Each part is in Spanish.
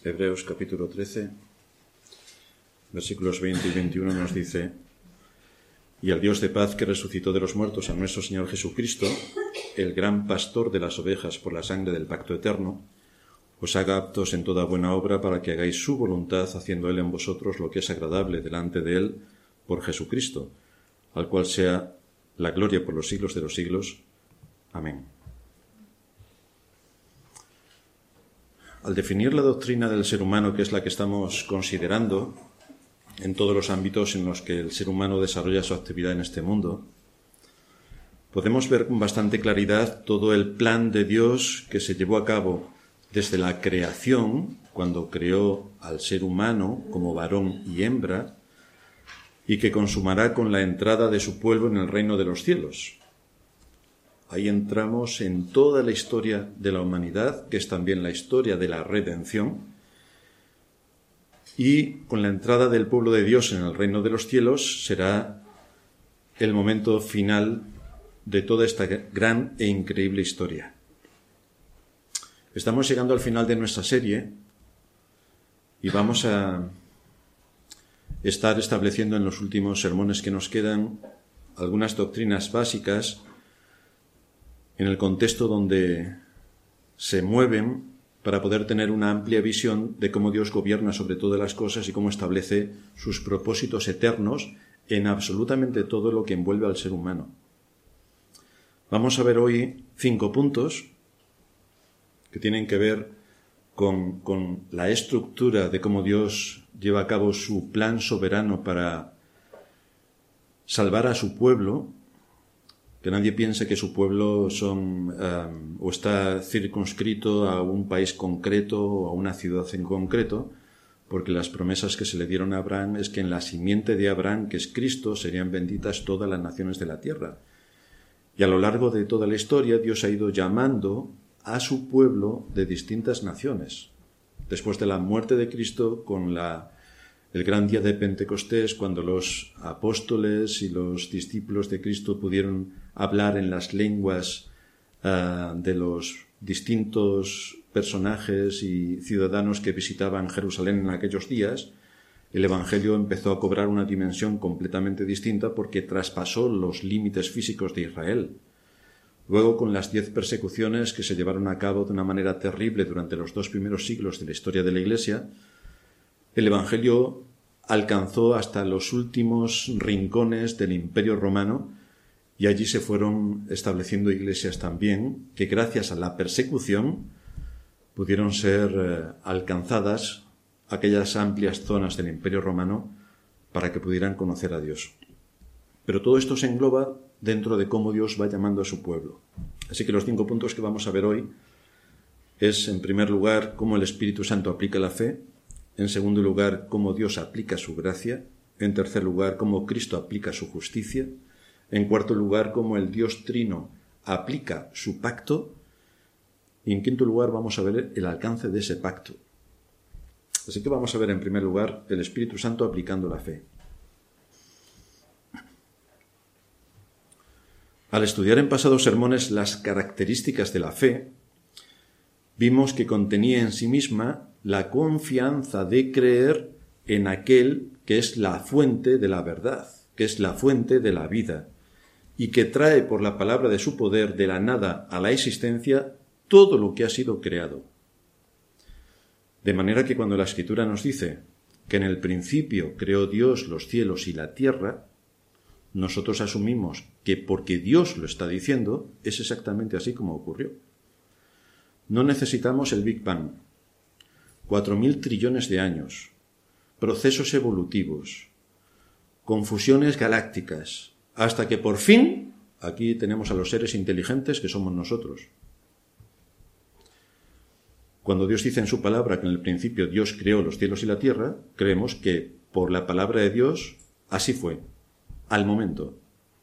Hebreos capítulo 13, versículos 20 y 21 nos dice: Y al Dios de paz que resucitó de los muertos a nuestro Señor Jesucristo, el gran pastor de las ovejas por la sangre del pacto eterno, os haga aptos en toda buena obra para que hagáis su voluntad, haciendo Él en vosotros lo que es agradable delante de Él por Jesucristo, al cual sea la gloria por los siglos de los siglos. Amén. Al definir la doctrina del ser humano, que es la que estamos considerando en todos los ámbitos en los que el ser humano desarrolla su actividad en este mundo, podemos ver con bastante claridad todo el plan de Dios que se llevó a cabo desde la creación, cuando creó al ser humano como varón y hembra, y que consumará con la entrada de su pueblo en el reino de los cielos. Ahí entramos en toda la historia de la humanidad, que es también la historia de la redención, y con la entrada del pueblo de Dios en el reino de los cielos será el momento final de toda esta gran e increíble historia. Estamos llegando al final de nuestra serie y vamos a estar estableciendo en los últimos sermones que nos quedan algunas doctrinas básicas en el contexto donde se mueven para poder tener una amplia visión de cómo Dios gobierna sobre todas las cosas y cómo establece sus propósitos eternos en absolutamente todo lo que envuelve al ser humano. Vamos a ver hoy 5 puntos que tienen que ver con la estructura de cómo Dios lleva a cabo su plan soberano para salvar a su pueblo. Que nadie piense que su pueblo o está circunscrito a un país concreto o a una ciudad en concreto, porque las promesas que se le dieron a Abraham es que en la simiente de Abraham, que es Cristo, serían benditas todas las naciones de la tierra. Y a lo largo de toda la historia, Dios ha ido llamando a su pueblo de distintas naciones. Después de la muerte de Cristo, con el gran día de Pentecostés, cuando los apóstoles y los discípulos de Cristo pudieron hablar en las lenguas de los distintos personajes y ciudadanos que visitaban Jerusalén en aquellos días, el Evangelio empezó a cobrar una dimensión completamente distinta porque traspasó los límites físicos de Israel. Luego, con las 10 persecuciones que se llevaron a cabo de una manera terrible durante los 2 primeros siglos de la historia de la Iglesia, el Evangelio alcanzó hasta los últimos rincones del Imperio Romano y allí se fueron estableciendo iglesias también que gracias a la persecución pudieron ser alcanzadas aquellas amplias zonas del Imperio Romano para que pudieran conocer a Dios. Pero todo esto se engloba dentro de cómo Dios va llamando a su pueblo. Así que los 5 puntos que vamos a ver hoy es, en primer lugar, cómo el Espíritu Santo aplica la fe; en segundo lugar, cómo Dios aplica su gracia; en tercer lugar, cómo Cristo aplica su justicia; en cuarto lugar, cómo el Dios Trino aplica su pacto; y en quinto lugar vamos a ver el alcance de ese pacto. Así que vamos a ver en primer lugar el Espíritu Santo aplicando la fe. Al estudiar en pasados sermones las características de la fe, vimos que contenía en sí misma la confianza de creer en aquel que es la fuente de la verdad, que es la fuente de la vida, y que trae por la palabra de su poder de la nada a la existencia todo lo que ha sido creado. De manera que cuando la Escritura nos dice que en el principio creó Dios los cielos y la tierra, nosotros asumimos que porque Dios lo está diciendo, es exactamente así como ocurrió. No necesitamos el Big Bang, 4.000 trillones de años, procesos evolutivos, confusiones galácticas, hasta que por fin aquí tenemos a los seres inteligentes que somos nosotros. Cuando Dios dice en su palabra que en el principio Dios creó los cielos y la tierra, creemos que por la palabra de Dios así fue, al momento.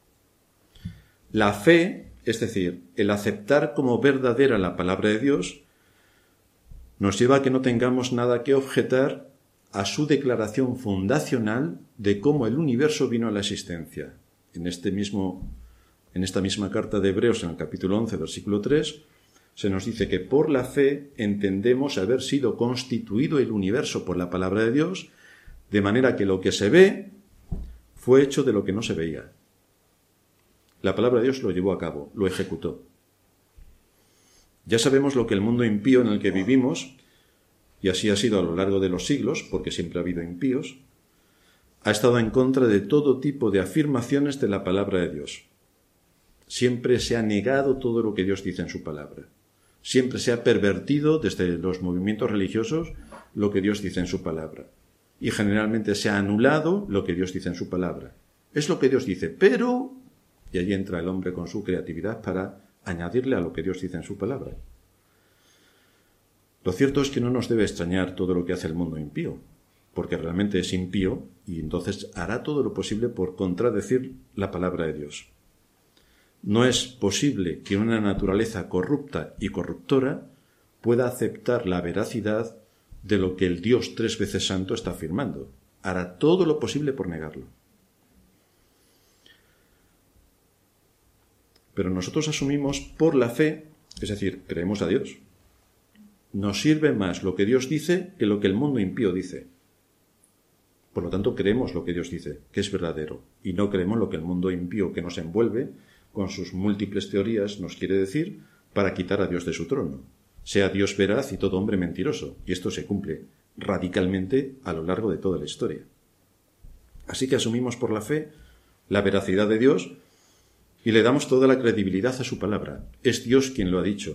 La fe, es decir, el aceptar como verdadera la palabra de Dios, nos lleva a que no tengamos nada que objetar a su declaración fundacional de cómo el universo vino a la existencia. En esta misma carta de Hebreos, en el capítulo 11, versículo 3, se nos dice que por la fe entendemos haber sido constituido el universo por la palabra de Dios, de manera que lo que se ve fue hecho de lo que no se veía. La palabra de Dios lo llevó a cabo, lo ejecutó. Ya sabemos lo que el mundo impío en el que vivimos, y así ha sido a lo largo de los siglos, porque siempre ha habido impíos, ha estado en contra de todo tipo de afirmaciones de la palabra de Dios. Siempre se ha negado todo lo que Dios dice en su palabra. Siempre se ha pervertido desde los movimientos religiosos lo que Dios dice en su palabra. Y generalmente se ha anulado lo que Dios dice en su palabra. Es lo que Dios dice, pero... Y allí entra el hombre con su creatividad para añadirle a lo que Dios dice en su palabra. Lo cierto es que no nos debe extrañar todo lo que hace el mundo impío, porque realmente es impío y entonces hará todo lo posible por contradecir la palabra de Dios. No es posible que una naturaleza corrupta y corruptora pueda aceptar la veracidad de lo que el Dios 3 veces santo está afirmando. Hará todo lo posible por negarlo. Pero nosotros asumimos por la fe, es decir, creemos a Dios. Nos sirve más lo que Dios dice que lo que el mundo impío dice. Por lo tanto, creemos lo que Dios dice, que es verdadero, y no creemos lo que el mundo impío que nos envuelve con sus múltiples teorías nos quiere decir para quitar a Dios de su trono. Sea Dios veraz y todo hombre mentiroso, y esto se cumple radicalmente a lo largo de toda la historia. Así que asumimos por la fe la veracidad de Dios y le damos toda la credibilidad a su palabra. Es Dios quien lo ha dicho.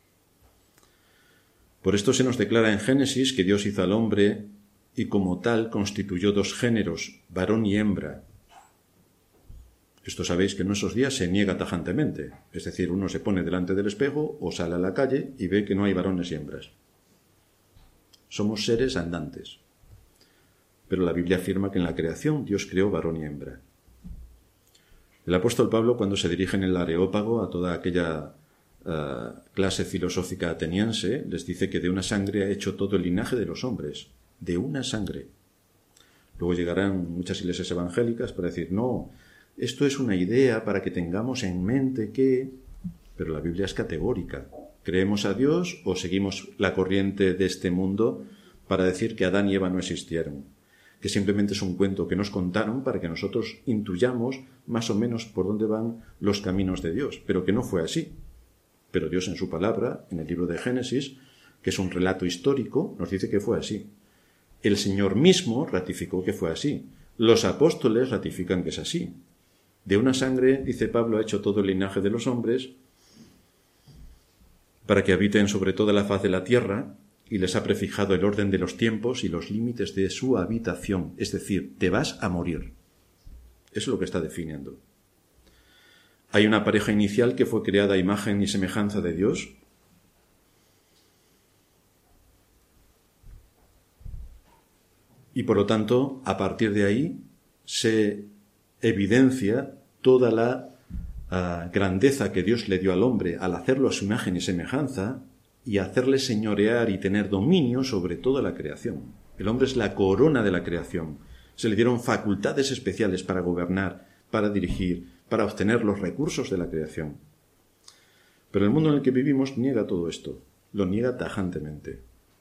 Por esto se nos declara en Génesis que Dios hizo al hombre y como tal constituyó 2 géneros, varón y hembra. Esto sabéis que en nuestros días se niega tajantemente, es decir, uno se pone delante del espejo o sale a la calle y ve que no hay varones y hembras. Somos seres andantes. Pero la Biblia afirma que en la creación Dios creó varón y hembra. El apóstol Pablo, cuando se dirige en el Areópago a toda aquella clase filosófica ateniense, les dice que de una sangre ha hecho todo el linaje de los hombres. De una sangre. Luego llegarán muchas iglesias evangélicas para decir, no, esto es una idea para que tengamos en mente que... Pero la Biblia es categórica. ¿Creemos a Dios o seguimos la corriente de este mundo para decir que Adán y Eva no existieron? Que simplemente es un cuento que nos contaron para que nosotros intuyamos más o menos por dónde van los caminos de Dios, pero que no fue así. Pero Dios en su palabra, en el libro de Génesis, que es un relato histórico, nos dice que fue así. El Señor mismo ratificó que fue así. Los apóstoles ratifican que es así. De una sangre, dice Pablo, ha hecho todo el linaje de los hombres para que habiten sobre toda la faz de la tierra y les ha prefijado el orden de los tiempos y los límites de su habitación. Es decir, te vas a morir. Eso es lo que está definiendo. Hay una pareja inicial que fue creada a imagen y semejanza de Dios. Y por lo tanto, a partir de ahí se evidencia toda la grandeza que Dios le dio al hombre al hacerlo a su imagen y semejanza y hacerle señorear y tener dominio sobre toda la creación. El hombre es la corona de la creación. Se le dieron facultades especiales para gobernar, para dirigir, para obtener los recursos de la creación. Pero el mundo en el que vivimos niega todo esto, lo niega tajantemente.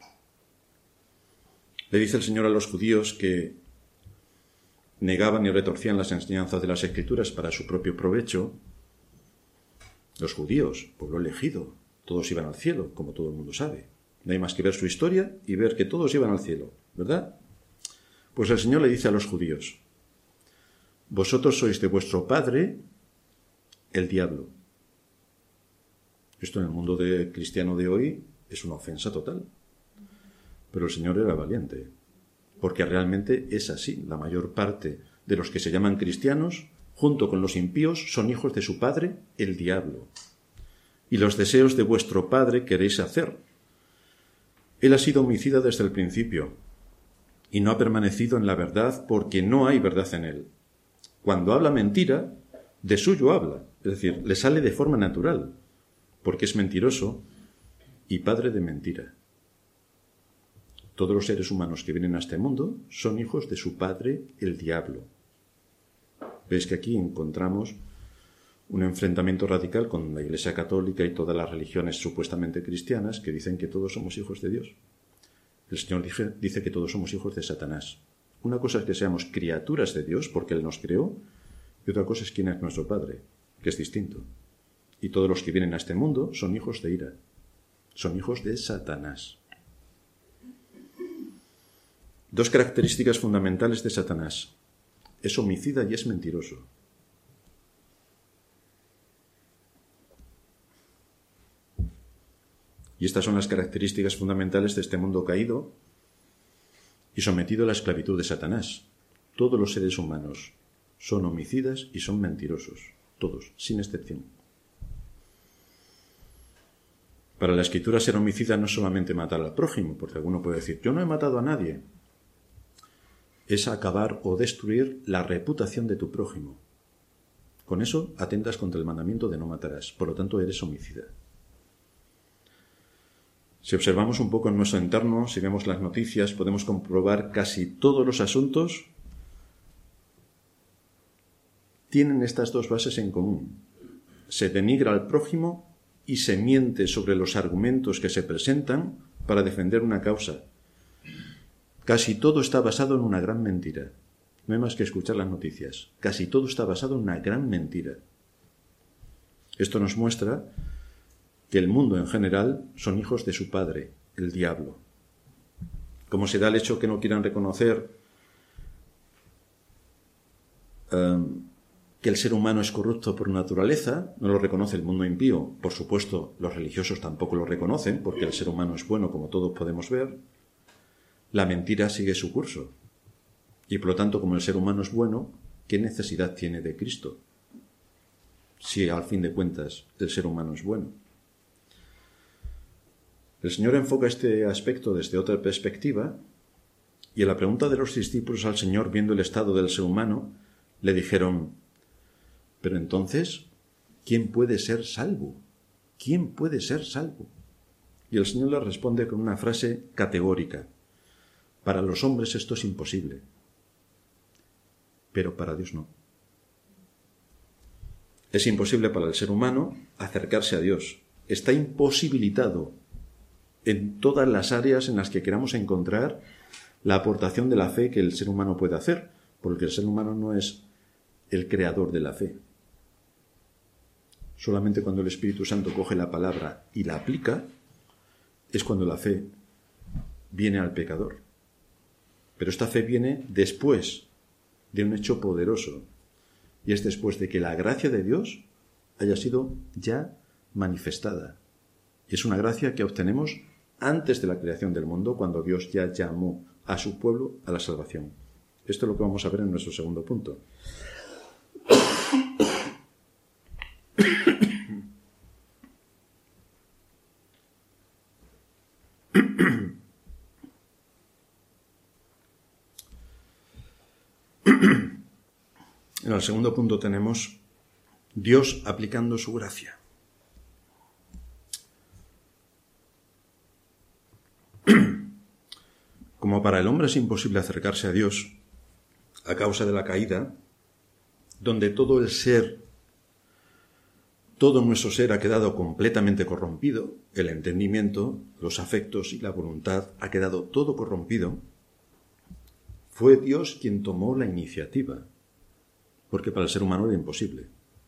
Le dice el Señor a los judíos que negaban y retorcían las enseñanzas de las Escrituras para su propio provecho. Los judíos, pueblo elegido, todos iban al cielo, como todo el mundo sabe. No hay más que ver su historia y ver que todos iban al cielo, ¿verdad? Pues el Señor le dice a los judíos, vosotros sois de vuestro padre el diablo. Esto en el mundo cristiano de hoy es una ofensa total. Pero el Señor era valiente, porque realmente es así. La mayor parte de los que se llaman cristianos, junto con los impíos, son hijos de su padre, el diablo. Y los deseos de vuestro padre queréis hacer. Él ha sido homicida desde el principio, y no ha permanecido en la verdad porque no hay verdad en él. Cuando habla mentira, de suyo habla, es decir, le sale de forma natural, porque es mentiroso y padre de mentira. Todos los seres humanos que vienen a este mundo son hijos de su padre, el diablo. Veis que aquí encontramos un enfrentamiento radical con la Iglesia Católica y todas las religiones supuestamente cristianas que dicen que todos somos hijos de Dios. El Señor dice que todos somos hijos de Satanás. Una cosa es que seamos criaturas de Dios, porque Él nos creó, y otra cosa es quién es nuestro Padre, que es distinto. Y todos los que vienen a este mundo son hijos de ira, son hijos de Satanás. Dos características fundamentales de Satanás: es homicida y es mentiroso. Y estas son las características fundamentales de este mundo caído y sometido a la esclavitud de Satanás. Todos los seres humanos son homicidas y son mentirosos, todos, sin excepción. Para la Escritura, ser homicida no es solamente matar al prójimo, porque alguno puede decir, yo no he matado a nadie. Es acabar o destruir la reputación de tu prójimo. Con eso atentas contra el mandamiento de no matarás, por lo tanto eres homicida. Si observamos un poco en nuestro entorno, si vemos las noticias, podemos comprobar casi todos los asuntos tienen estas dos bases en común. Se denigra al prójimo y se miente sobre los argumentos que se presentan para defender una causa. Casi todo está basado en una gran mentira. No hay más que escuchar las noticias. Casi todo está basado en una gran mentira. Esto nos muestra que el mundo en general son hijos de su padre, el diablo. Como se da el hecho que no quieran reconocer que el ser humano es corrupto por naturaleza, no lo reconoce el mundo impío. Por supuesto, los religiosos tampoco lo reconocen, porque el ser humano es bueno, como todos podemos ver. La mentira sigue su curso. Y por lo tanto, como el ser humano es bueno, ¿qué necesidad tiene de Cristo? Si al fin de cuentas el ser humano es bueno. El Señor enfoca este aspecto desde otra perspectiva, y a la pregunta de los discípulos al Señor, viendo el estado del ser humano, le dijeron, pero entonces, ¿quién puede ser salvo? ¿Quién puede ser salvo? Y el Señor le responde con una frase categórica. Para los hombres esto es imposible, pero para Dios no. Es imposible para el ser humano acercarse a Dios. Está imposibilitado en todas las áreas en las que queramos encontrar la aportación de la fe que el ser humano puede hacer, porque el ser humano no es el creador de la fe. Solamente cuando el Espíritu Santo coge la palabra y la aplica, es cuando la fe viene al pecador. Pero esta fe viene después de un hecho poderoso, y es después de que la gracia de Dios haya sido ya manifestada. Y es una gracia que obtenemos antes de la creación del mundo, cuando Dios ya llamó a su pueblo a la salvación. Esto es lo que vamos a ver en nuestro segundo punto. En el segundo punto tenemos Dios aplicando su gracia. Como para el hombre es imposible acercarse a Dios a causa de la caída, donde todo nuestro ser ha quedado completamente corrompido, el entendimiento, los afectos y la voluntad ha quedado todo corrompido, fue Dios quien tomó la iniciativa, porque para el ser humano era imposible.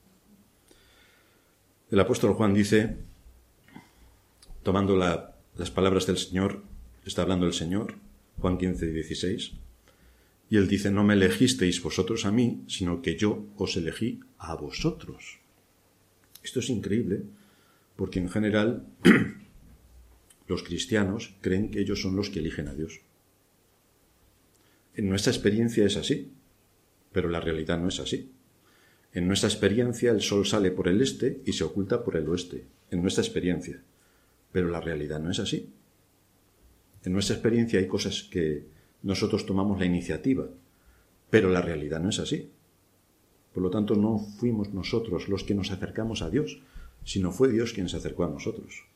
El apóstol Juan dice, tomando las palabras del Señor, está hablando el Señor, Juan 15 y 16, y él dice, no me elegisteis vosotros a mí, sino que yo os elegí a vosotros. Esto es increíble, porque en general los cristianos creen que ellos son los que eligen a Dios. En nuestra experiencia es así, pero la realidad no es así. En nuestra experiencia el sol sale por el este y se oculta por el oeste, en nuestra experiencia, pero la realidad no es así. En nuestra experiencia hay cosas que nosotros tomamos la iniciativa, pero la realidad no es así. Por lo tanto, no fuimos nosotros los que nos acercamos a Dios, sino fue Dios quien se acercó a nosotros.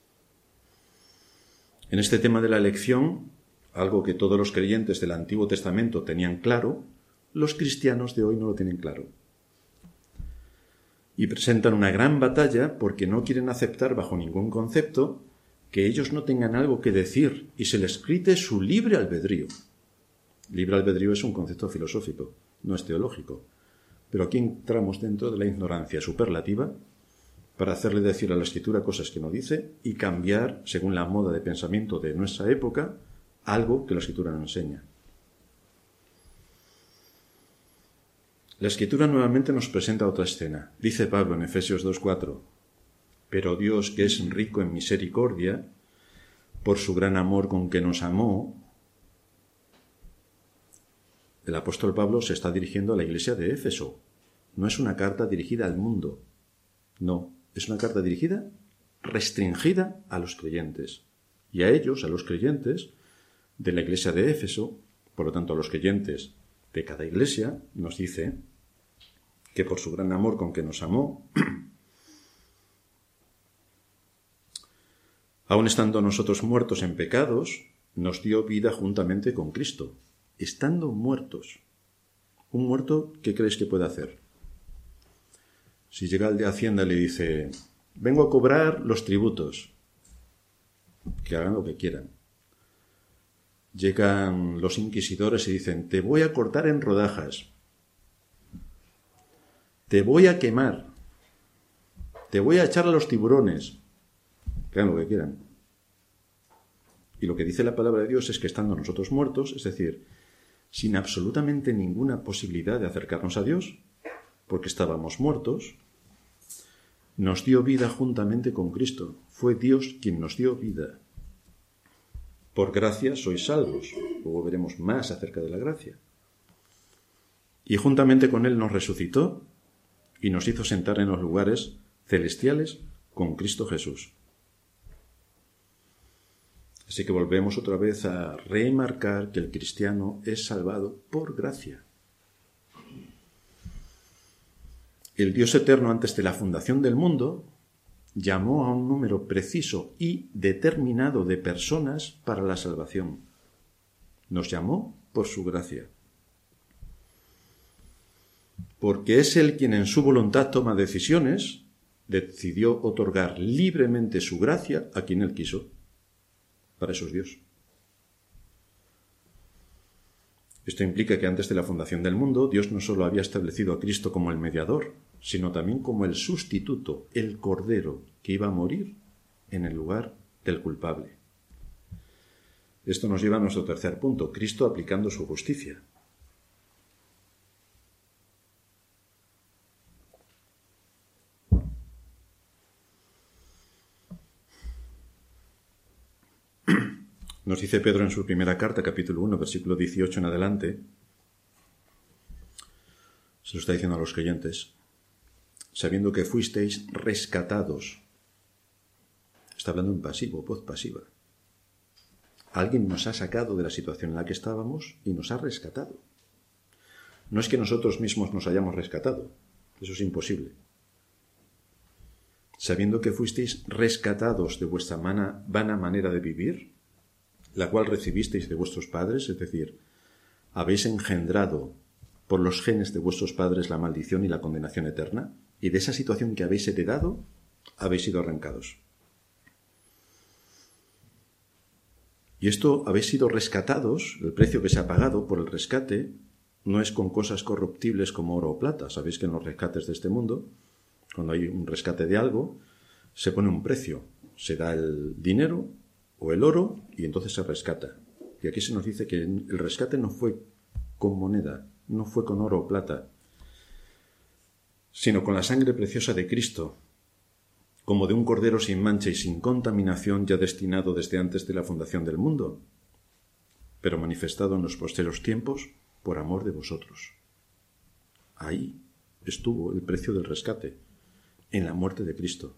En este tema de la elección, algo que todos los creyentes del Antiguo Testamento tenían claro, los cristianos de hoy no lo tienen claro. y presentan una gran batalla porque no quieren aceptar bajo ningún concepto que ellos no tengan algo que decir y se les grite su libre albedrío. Libre albedrío es un concepto filosófico, no es teológico. Pero aquí entramos dentro de la ignorancia superlativa para hacerle decir a la Escritura cosas que no dice y cambiar, según la moda de pensamiento de nuestra época, algo que la Escritura no enseña. La Escritura nuevamente nos presenta otra escena. Dice Pablo en Efesios 2:4, pero Dios, que es rico en misericordia, por su gran amor con que nos amó. El apóstol Pablo se está dirigiendo a la iglesia de Éfeso. No es una carta dirigida al mundo. No, es una carta dirigida, restringida a los creyentes. Y a ellos, a los creyentes de la iglesia de Éfeso, por lo tanto a los creyentes de cada iglesia, nos dice que por su gran amor con que nos amó, aun estando nosotros muertos en pecados, nos dio vida juntamente con Cristo. Estando muertos. ¿Un muerto qué creéis que puede hacer? Si llega el de Hacienda y le dice, vengo a cobrar los tributos, que hagan lo que quieran. Llegan los inquisidores y dicen, te voy a cortar en rodajas, te voy a quemar, te voy a echar a los tiburones, que hagan lo que quieran. Y lo que dice la palabra de Dios es que estando nosotros muertos, es decir, sin absolutamente ninguna posibilidad de acercarnos a Dios, porque estábamos muertos, nos dio vida juntamente con Cristo. Fue Dios quien nos dio vida. Por gracia sois salvos. Luego veremos más acerca de la gracia. Y juntamente con Él nos resucitó y nos hizo sentar en los lugares celestiales con Cristo Jesús. Así que volvemos otra vez a remarcar que el cristiano es salvado por gracia. El Dios eterno, antes de la fundación del mundo, llamó a un número preciso y determinado de personas para la salvación. Nos llamó por su gracia. Porque es Él quien en su voluntad toma decisiones, decidió otorgar libremente su gracia a quien Él quiso. Para eso es Dios. Esto implica que antes de la fundación del mundo, Dios no solo había establecido a Cristo como el mediador, sino también como el sustituto, el cordero, que iba a morir en el lugar del culpable. Esto nos lleva a nuestro tercer punto, Cristo aplicando su justicia. Nos dice Pedro en su primera carta, capítulo 1, versículo 18 en adelante, se lo está diciendo a los creyentes, sabiendo que fuisteis rescatados. Está hablando en pasivo, voz pasiva. Alguien nos ha sacado de la situación en la que estábamos y nos ha rescatado. No es que nosotros mismos nos hayamos rescatado, eso es imposible. Sabiendo que fuisteis rescatados de vuestra vana manera de vivir, la cual recibisteis de vuestros padres, es decir, habéis engendrado por los genes de vuestros padres la maldición y la condenación eterna, y de esa situación que habéis heredado, habéis sido arrancados. Y esto, habéis sido rescatados, el precio que se ha pagado por el rescate no es con cosas corruptibles como oro o plata. Sabéis que en los rescates de este mundo, cuando hay un rescate de algo, se pone un precio, se da el dinero o el oro, y entonces se rescata. Y aquí se nos dice que el rescate no fue con moneda, no fue con oro o plata, sino con la sangre preciosa de Cristo, como de un cordero sin mancha y sin contaminación, ya destinado desde antes de la fundación del mundo, pero manifestado en los posteros tiempos por amor de vosotros. Ahí estuvo el precio del rescate, en la muerte de Cristo.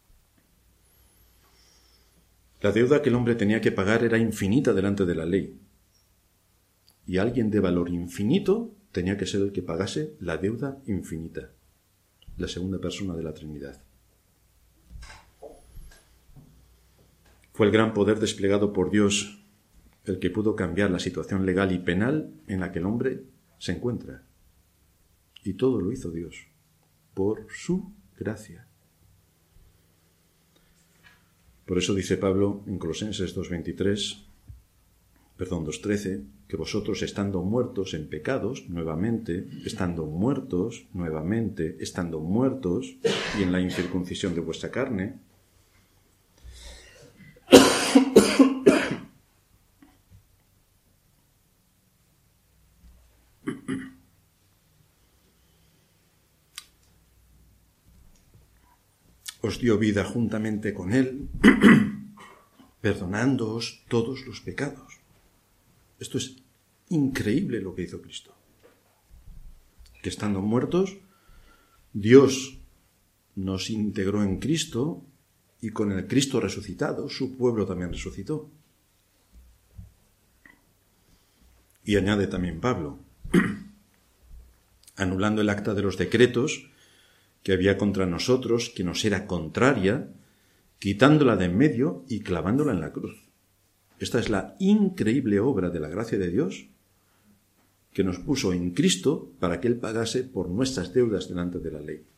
La deuda que el hombre tenía que pagar era infinita delante de la ley. Y alguien de valor infinito tenía que ser el que pagase la deuda infinita. La segunda persona de la Trinidad. Fue el gran poder desplegado por Dios el que pudo cambiar la situación legal y penal en la que el hombre se encuentra. Y todo lo hizo Dios por su gracia. Por eso dice Pablo en Colosenses 2:13, que vosotros estando muertos en pecados, nuevamente, estando muertos y en la incircuncisión de vuestra carne, os dio vida juntamente con él, perdonándoos todos los pecados. Esto es increíble lo que hizo Cristo. Que estando muertos, Dios nos integró en Cristo y con el Cristo resucitado, su pueblo también resucitó. Y añade también Pablo, anulando el acta de los decretos que había contra nosotros, que nos era contraria, quitándola de en medio y clavándola en la cruz. Esta es la increíble obra de la gracia de Dios que nos puso en Cristo para que Él pagase por nuestras deudas delante de la ley.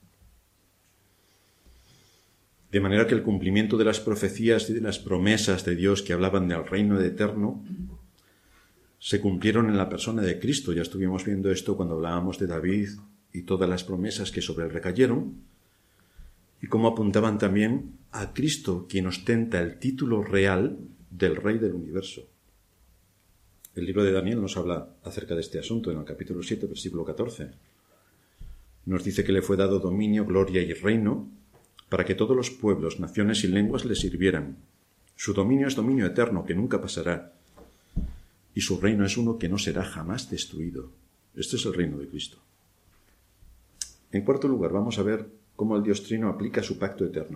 De manera que el cumplimiento de las profecías y de las promesas de Dios que hablaban del reino eterno se cumplieron en la persona de Cristo. Ya estuvimos viendo esto cuando hablábamos de David y todas las promesas que sobre él recayeron, y cómo apuntaban también a Cristo, quien ostenta el título real del Rey del universo. El libro de Daniel nos habla acerca de este asunto en el capítulo 7, versículo 14. Nos dice que le fue dado dominio, gloria y reino para que todos los pueblos, naciones y lenguas le sirvieran. Su dominio es dominio eterno que nunca pasará, y su reino es uno que no será jamás destruido. Este es el reino de Cristo. En cuarto lugar, vamos a ver cómo el Dios Trino aplica su pacto eterno.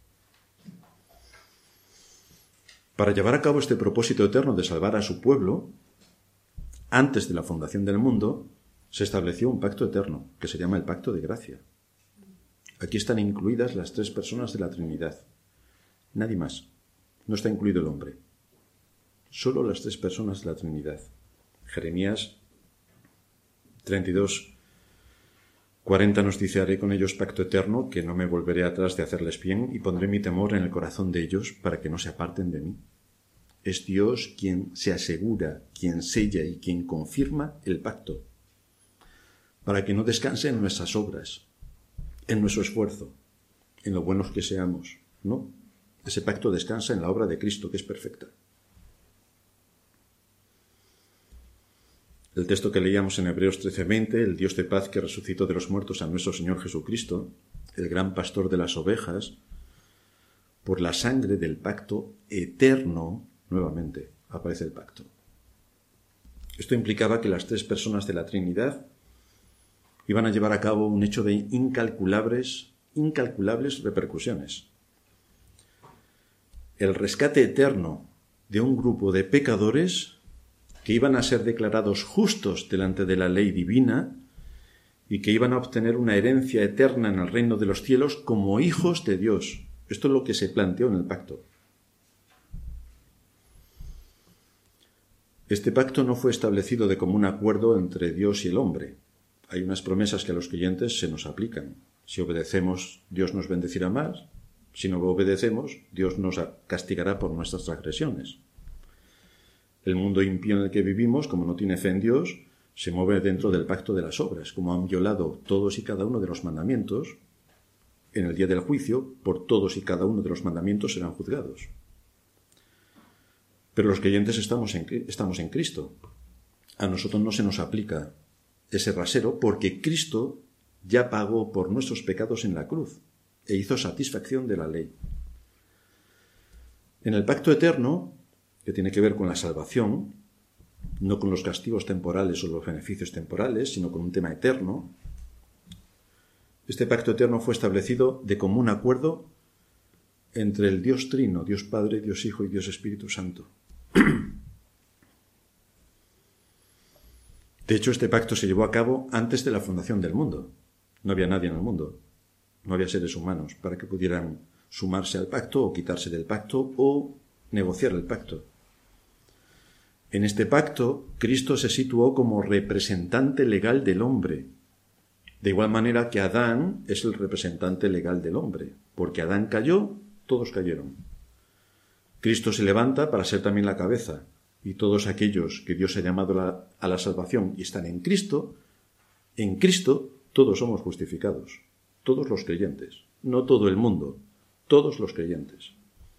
Para llevar a cabo este propósito eterno de salvar a su pueblo, antes de la fundación del mundo, se estableció un pacto eterno, que se llama el pacto de gracia. Aquí están incluidas las tres personas de la Trinidad. Nadie más. No está incluido el hombre. Solo las tres personas de la Trinidad. Jeremías 32:40 nos dice: haré con ellos pacto eterno, que no me volveré atrás de hacerles bien, y pondré mi temor en el corazón de ellos para que no se aparten de mí. Es Dios quien se asegura, quien sella y quien confirma el pacto, para que no descanse en nuestras obras, en nuestro esfuerzo, en lo buenos que seamos. No, ese pacto descansa en la obra de Cristo, que es perfecta. El texto que leíamos en Hebreos 13:20, el Dios de paz que resucitó de los muertos a nuestro Señor Jesucristo, el gran pastor de las ovejas, por la sangre del pacto eterno, nuevamente aparece el pacto. Esto implicaba que las tres personas de la Trinidad iban a llevar a cabo un hecho de incalculables repercusiones. El rescate eterno de un grupo de pecadores que iban a ser declarados justos delante de la ley divina y que iban a obtener una herencia eterna en el reino de los cielos como hijos de Dios. Esto es lo que se planteó en el pacto. Este pacto no fue establecido de común acuerdo entre Dios y el hombre. Hay unas promesas que a los creyentes se nos aplican. Si obedecemos, Dios nos bendecirá más. Si no obedecemos, Dios nos castigará por nuestras transgresiones. El mundo impío en el que vivimos, como no tiene fe en Dios, se mueve dentro del pacto de las obras. Como han violado todos y cada uno de los mandamientos, en el día del juicio, por todos y cada uno de los mandamientos serán juzgados. Pero los creyentes estamos en Cristo. A nosotros no se nos aplica ese rasero porque Cristo ya pagó por nuestros pecados en la cruz e hizo satisfacción de la ley. En el pacto eterno, que tiene que ver con la salvación, no con los castigos temporales o los beneficios temporales, sino con un tema eterno, este pacto eterno fue establecido de común acuerdo entre el Dios Trino, Dios Padre, Dios Hijo y Dios Espíritu Santo. De hecho, este pacto se llevó a cabo antes de la fundación del mundo. No había nadie en el mundo, no había seres humanos para que pudieran sumarse al pacto o quitarse del pacto o negociar el pacto. En este pacto, Cristo se situó como representante legal del hombre, De igual manera que Adán es el representante legal del hombre, porque Adán cayó, todos cayeron. Cristo se levanta para ser también la cabeza, y todos aquellos que Dios ha llamado a la salvación y están en Cristo todos somos justificados, todos los creyentes, no todo el mundo, todos los creyentes.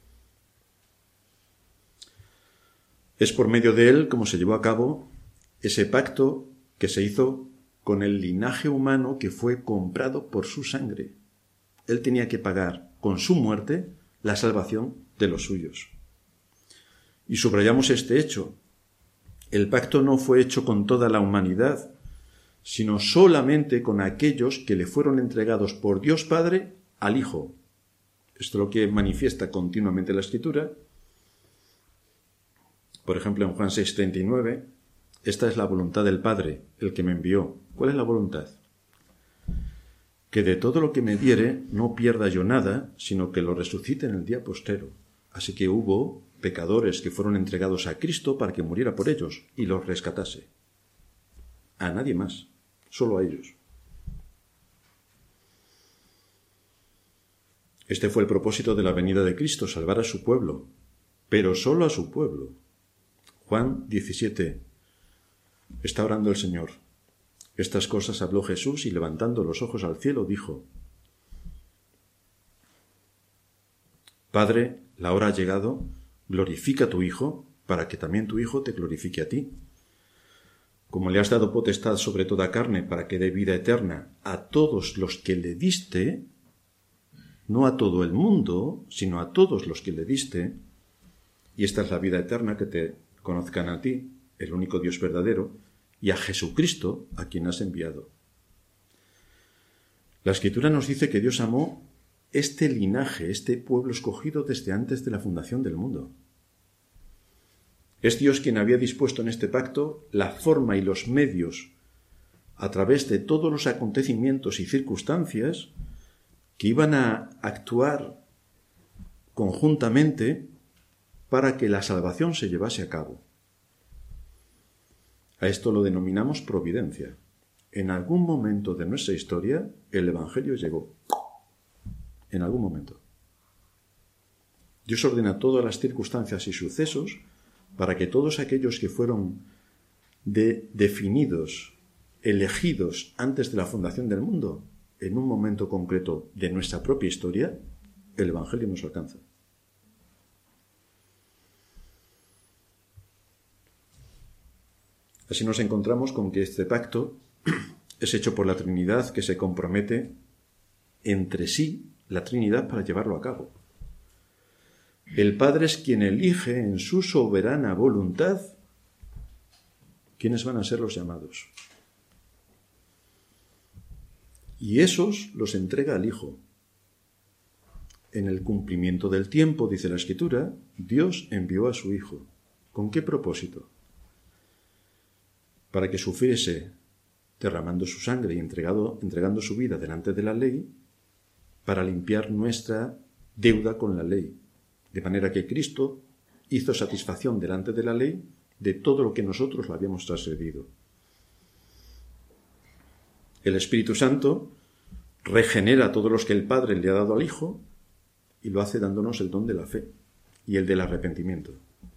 Es por medio de él como se llevó a cabo ese pacto que se hizo con el linaje humano que fue comprado por su sangre. Él tenía que pagar con su muerte la salvación de los suyos. Y subrayamos este hecho. El pacto no fue hecho con toda la humanidad, sino solamente con aquellos que le fueron entregados por Dios Padre al Hijo. Esto es lo que manifiesta continuamente la Escritura. Por ejemplo, en Juan 6:39, esta es la voluntad del Padre, el que me envió. ¿Cuál es la voluntad? Que de todo lo que me diere no pierda yo nada, sino que lo resucite en el día postrero. Así que hubo pecadores que fueron entregados a Cristo para que muriera por ellos y los rescatase. A nadie más, solo a ellos. Este fue el propósito de la venida de Cristo, salvar a su pueblo, pero solo a su pueblo. Juan 17. Está orando el Señor. Estas cosas habló Jesús y levantando los ojos al cielo dijo: Padre, la hora ha llegado, glorifica a tu Hijo, para que también tu Hijo te glorifique a ti. Como le has dado potestad sobre toda carne para que dé vida eterna a todos los que le diste, no a todo el mundo, sino a todos los que le diste, y esta es la vida eterna, que te conozcan a ti, el único Dios verdadero, y a Jesucristo, a quien has enviado. La Escritura nos dice que Dios amó este linaje, este pueblo escogido desde antes de la fundación del mundo. Es Dios quien había dispuesto en este pacto la forma y los medios a través de todos los acontecimientos y circunstancias que iban a actuar conjuntamente para que la salvación se llevase a cabo. A esto lo denominamos providencia. En algún momento de nuestra historia, el Evangelio llegó. En algún momento. Dios ordena todas las circunstancias y sucesos para que todos aquellos que fueron definidos, elegidos antes de la fundación del mundo, en un momento concreto de nuestra propia historia, el Evangelio nos alcanza. Así nos encontramos con que este pacto es hecho por la Trinidad, que se compromete entre sí, la Trinidad, para llevarlo a cabo. El Padre es quien elige en su soberana voluntad quiénes van a ser los llamados. Y esos los entrega al Hijo. En el cumplimiento del tiempo, dice la Escritura, Dios envió a su Hijo. ¿Con qué propósito? Para que sufriese derramando su sangre y entregando su vida delante de la ley, para limpiar nuestra deuda con la ley. De manera que Cristo hizo satisfacción delante de la ley de todo lo que nosotros le habíamos transgredido. El Espíritu Santo regenera a todos los que el Padre le ha dado al Hijo y lo hace dándonos el don de la fe y el del arrepentimiento.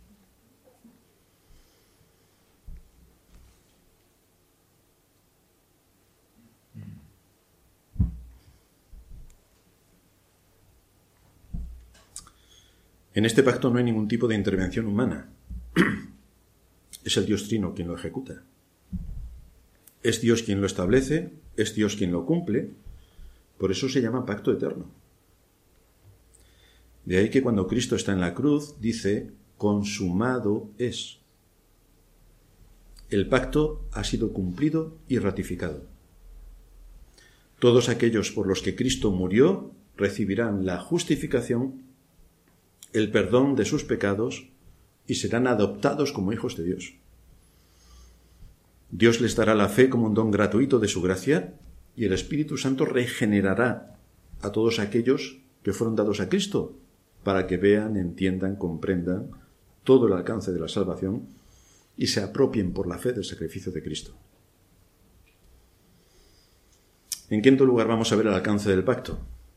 En este pacto no hay ningún tipo de intervención humana. Es el Dios Trino quien lo ejecuta. Es Dios quien lo establece, es Dios quien lo cumple. Por eso se llama pacto eterno. De ahí que cuando Cristo está en la cruz dice: consumado es. El pacto ha sido cumplido y ratificado. Todos aquellos por los que Cristo murió recibirán la justificación, el perdón de sus pecados y serán adoptados como hijos de Dios. Dios les dará la fe como un don gratuito de su gracia y el Espíritu Santo regenerará a todos aquellos que fueron dados a Cristo para que vean, entiendan, comprendan todo el alcance de la salvación y se apropien por la fe del sacrificio de Cristo. En quinto lugar, vamos a ver el alcance del pacto.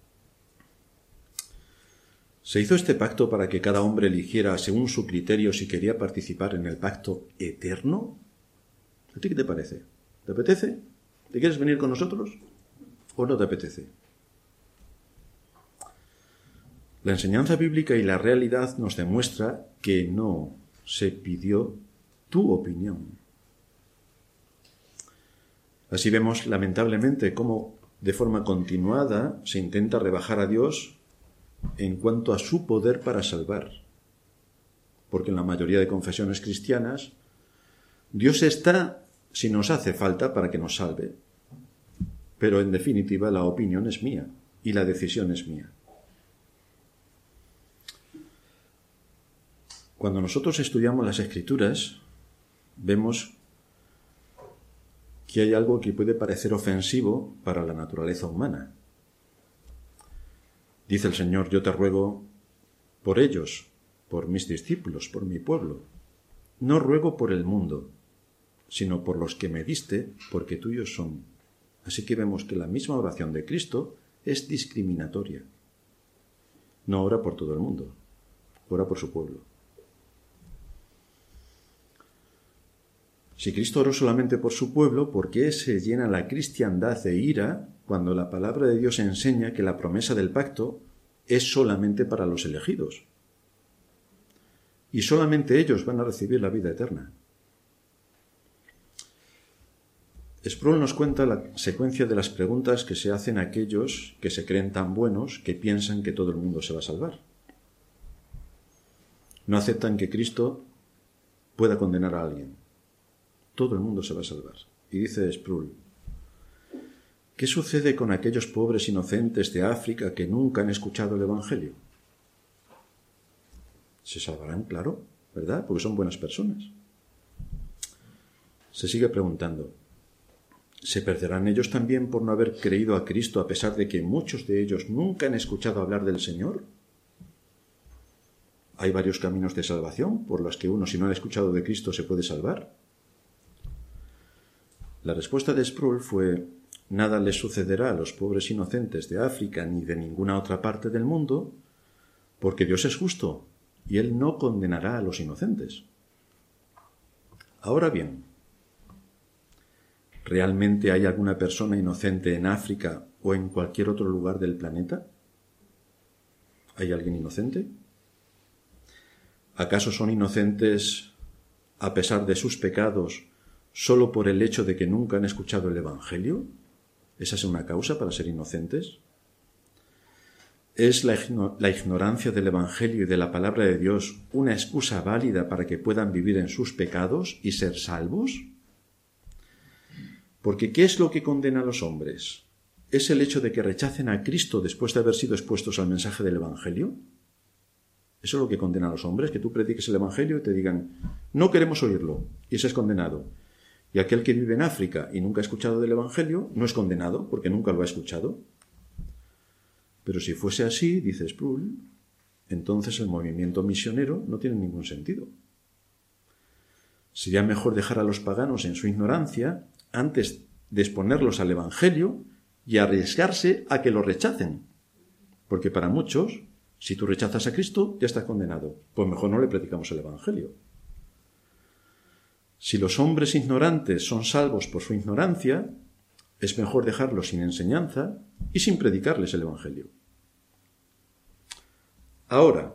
¿Se hizo este pacto para que cada hombre eligiera según su criterio si quería participar en el pacto eterno? ¿A ti qué te parece? ¿Te apetece? ¿Te quieres venir con nosotros? ¿O no te apetece? La enseñanza bíblica y la realidad nos demuestra que no se pidió tu opinión. Así vemos, lamentablemente, cómo de forma continuada se intenta rebajar a Dios en cuanto a su poder para salvar. Porque en la mayoría de confesiones cristianas, Dios está si nos hace falta para que nos salve. Pero en definitiva la opinión es mía y la decisión es mía. Cuando nosotros estudiamos las Escrituras, vemos que hay algo que puede parecer ofensivo para la naturaleza humana. Dice el Señor: yo te ruego por ellos, por mis discípulos, por mi pueblo. No ruego por el mundo, sino por los que me diste, porque tuyos son. Así que vemos que la misma oración de Cristo es discriminatoria. No ora por todo el mundo, ora por su pueblo. Si Cristo oró solamente por su pueblo, ¿por qué se llena la cristiandad de ira cuando la palabra de Dios enseña que la promesa del pacto es solamente para los elegidos? Y solamente ellos van a recibir la vida eterna. Sproul nos cuenta la secuencia de las preguntas que se hacen a aquellos que se creen tan buenos que piensan que todo el mundo se va a salvar. No aceptan que Cristo pueda condenar a alguien. Todo el mundo se va a salvar. Y dice Sproul: ¿qué sucede con aquellos pobres inocentes de África que nunca han escuchado el Evangelio? Se salvarán, claro, ¿verdad? Porque son buenas personas. Se sigue preguntando: ¿se perderán ellos también por no haber creído a Cristo a pesar de que muchos de ellos nunca han escuchado hablar del Señor? ¿Hay varios caminos de salvación por los que uno, si no ha escuchado de Cristo, se puede salvar? La respuesta de Sproul fue: nada les sucederá a los pobres inocentes de África ni de ninguna otra parte del mundo, porque Dios es justo y Él no condenará a los inocentes. Ahora bien, ¿realmente hay alguna persona inocente en África o en cualquier otro lugar del planeta? ¿Hay alguien inocente? ¿Acaso son inocentes a pesar de sus pecados solo por el hecho de que nunca han escuchado el Evangelio? ¿Esa es una causa para ser inocentes? ¿Es la ignorancia del Evangelio y de la palabra de Dios una excusa válida para que puedan vivir en sus pecados y ser salvos? Porque ¿qué es lo que condena a los hombres? ¿Es el hecho de que rechacen a Cristo después de haber sido expuestos al mensaje del Evangelio? ¿Eso es lo que condena a los hombres? Que tú prediques el Evangelio y te digan: no queremos oírlo, y ese es condenado. Y aquel que vive en África y nunca ha escuchado del Evangelio no es condenado porque nunca lo ha escuchado. Pero si fuese así, dice Sproul, entonces el movimiento misionero no tiene ningún sentido. Sería mejor dejar a los paganos en su ignorancia antes de exponerlos al Evangelio y arriesgarse a que lo rechacen. Porque para muchos, si tú rechazas a Cristo, ya estás condenado. Pues mejor no le predicamos el Evangelio. Si los hombres ignorantes son salvos por su ignorancia, es mejor dejarlos sin enseñanza y sin predicarles el Evangelio. Ahora,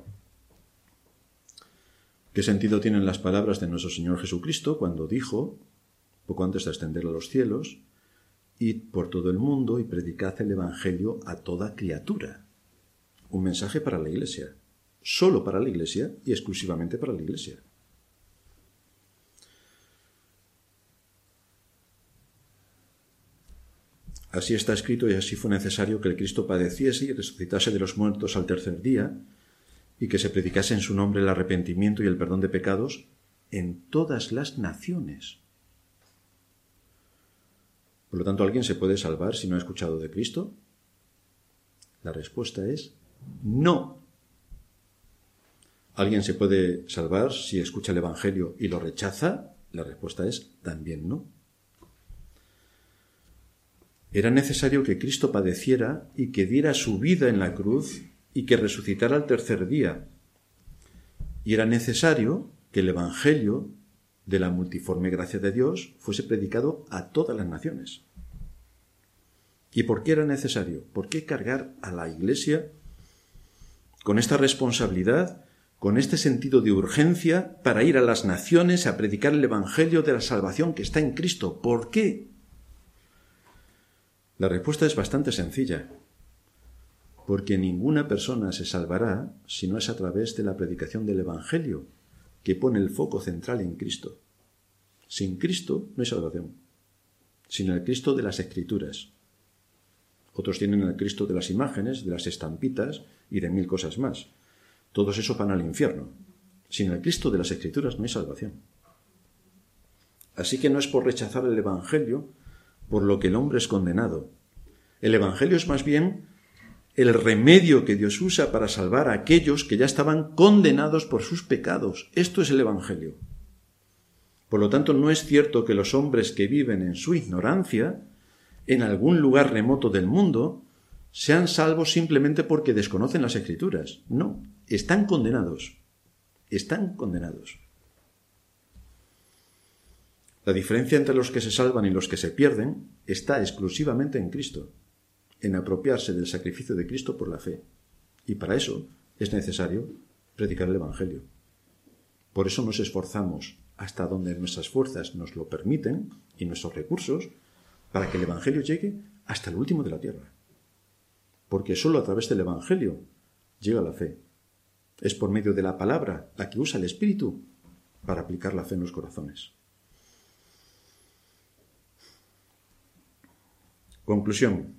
¿qué sentido tienen las palabras de nuestro Señor Jesucristo cuando dijo, poco antes de ascender a los cielos: id por todo el mundo y predicad el Evangelio a toda criatura? Un mensaje para la Iglesia, solo para la Iglesia y exclusivamente para la Iglesia. Así está escrito y así fue necesario que el Cristo padeciese y resucitase de los muertos al tercer día, y que se predicase en su nombre el arrepentimiento y el perdón de pecados en todas las naciones. Por lo tanto, ¿alguien se puede salvar si no ha escuchado de Cristo? La respuesta es no. ¿Alguien se puede salvar si escucha el Evangelio y lo rechaza? La respuesta es también no. Era necesario que Cristo padeciera y que diera su vida en la cruz y que resucitara al tercer día. Y era necesario que el Evangelio de la multiforme gracia de Dios fuese predicado a todas las naciones. ¿Y por qué era necesario? ¿Por qué cargar a la Iglesia con esta responsabilidad, con este sentido de urgencia para ir a las naciones a predicar el Evangelio de la salvación que está en Cristo? ¿Por qué? La respuesta es bastante sencilla. Porque ninguna persona se salvará si no es a través de la predicación del Evangelio, que pone el foco central en Cristo. Sin Cristo no hay salvación, sin el Cristo de las Escrituras. Otros tienen el Cristo de las imágenes, de las estampitas y de 1000 cosas más. Todos esos van al infierno. Sin el Cristo de las Escrituras no hay salvación. Así que no es por rechazar el Evangelio por lo que el hombre es condenado. El Evangelio es más bien el remedio que Dios usa para salvar a aquellos que ya estaban condenados por sus pecados. Esto es el Evangelio. Por lo tanto, no es cierto que los hombres que viven en su ignorancia, en algún lugar remoto del mundo, sean salvos simplemente porque desconocen las Escrituras. No, están condenados. Están condenados. La diferencia entre los que se salvan y los que se pierden está exclusivamente en Cristo, en apropiarse del sacrificio de Cristo por la fe. Y para eso es necesario predicar el Evangelio. Por eso nos esforzamos hasta donde nuestras fuerzas nos lo permiten y nuestros recursos para que el Evangelio llegue hasta el último de la tierra. Porque solo a través del Evangelio llega la fe. Es por medio de la palabra la que usa el Espíritu para aplicar la fe en los corazones. Conclusión.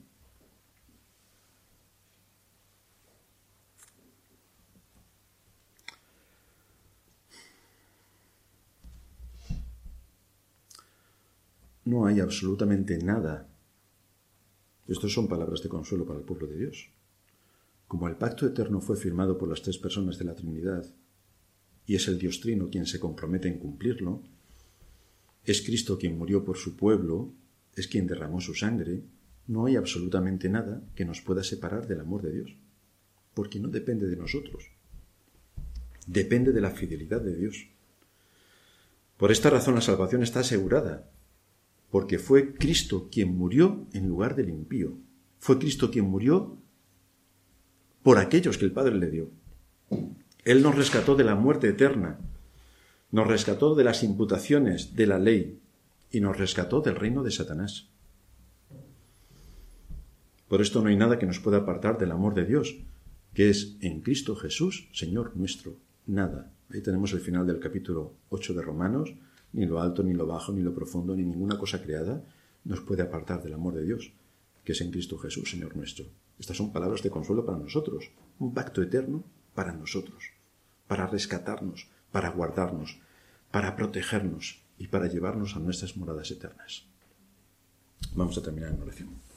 No hay absolutamente nada. Estas son palabras de consuelo para el pueblo de Dios. Como el pacto eterno fue firmado por las 3 personas de la Trinidad, y es el Dios Trino quien se compromete en cumplirlo, es Cristo quien murió por su pueblo, es quien derramó su sangre, no hay absolutamente nada que nos pueda separar del amor de Dios, porque no depende de nosotros. Depende de la fidelidad de Dios. Por esta razón la salvación está asegurada, porque fue Cristo quien murió en lugar del impío. Fue Cristo quien murió por aquellos que el Padre le dio. Él nos rescató de la muerte eterna, nos rescató de las imputaciones de la ley y nos rescató del reino de Satanás. Por esto no hay nada que nos pueda apartar del amor de Dios, que es en Cristo Jesús, Señor nuestro. Nada. Ahí tenemos el final del capítulo 8 de Romanos. Ni lo alto, ni lo bajo, ni lo profundo, ni ninguna cosa creada nos puede apartar del amor de Dios, que es en Cristo Jesús, Señor nuestro. Estas son palabras de consuelo para nosotros, un pacto eterno para nosotros, para rescatarnos, para guardarnos, para protegernos y para llevarnos a nuestras moradas eternas. Vamos a terminar en oración.